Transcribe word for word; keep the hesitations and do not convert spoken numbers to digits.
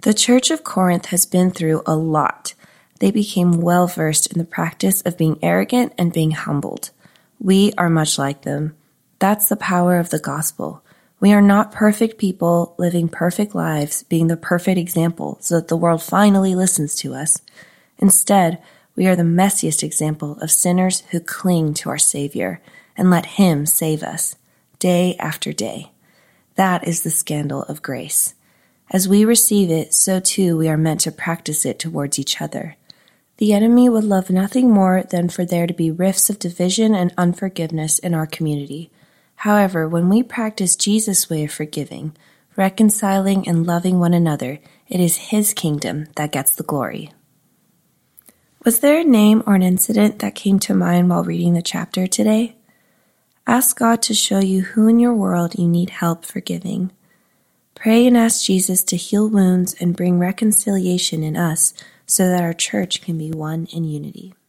The Church of Corinth has been through a lot. They became well versed in the practice of being arrogant and being humbled. We are much like them. That's the power of the gospel. We are not perfect people living perfect lives, being the perfect example so that the world finally listens to us. Instead, we are the messiest example of sinners who cling to our Savior and let Him save us, day after day. That is the scandal of grace. As we receive it, so too we are meant to practice it towards each other. The enemy would love nothing more than for there to be rifts of division and unforgiveness in our community. However, when we practice Jesus' way of forgiving, reconciling, and loving one another, it is His kingdom that gets the glory. Was there a name or an incident that came to mind while reading the chapter today? Ask God to show you who in your world you need help forgiving. Pray and ask Jesus to heal wounds and bring reconciliation in us so that our church can be one in unity.